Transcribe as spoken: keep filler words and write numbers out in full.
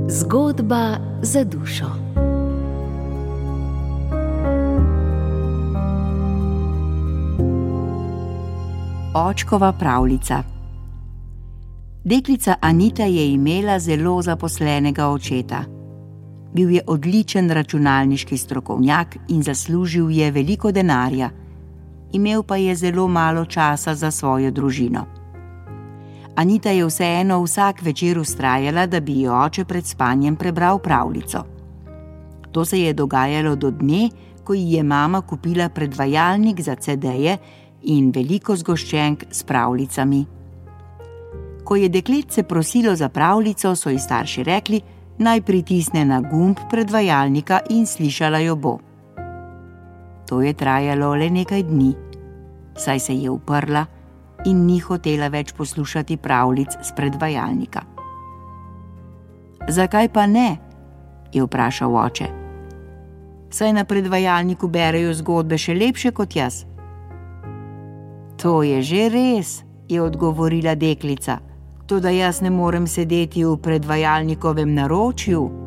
Zgodba za dušo. Očkova pravljica. Deklica Anita je imela zelo zaposlenega očeta. Bil je odličen računalniški strokovnjak in zaslužil je veliko denarja. Imel pa je zelo malo časa za svojo družino. Anita je vseeno vsak večer vztrajala, da bi ji oče pred spanjem prebral pravljico. To se je dogajalo do dne, ko ji je mama kupila predvajalnik za cedeje in veliko zgoščenk s pravljicami. Ko je dekletce prosilo za pravljico, so ji starši rekli, naj pritisne na gumb predvajalnika in slišala jo bo. To je trajalo le nekaj dni, saj se je uprla in ni hotela več poslušati pravljic s predvajalnika. Zakaj pa ne? Je vprašal oče. Saj na predvajalniku berejo zgodbe še lepše kot jaz. To je že res, je odgovorila deklica, toda jaz ne morem sedeti v predvajalnikovem naročju.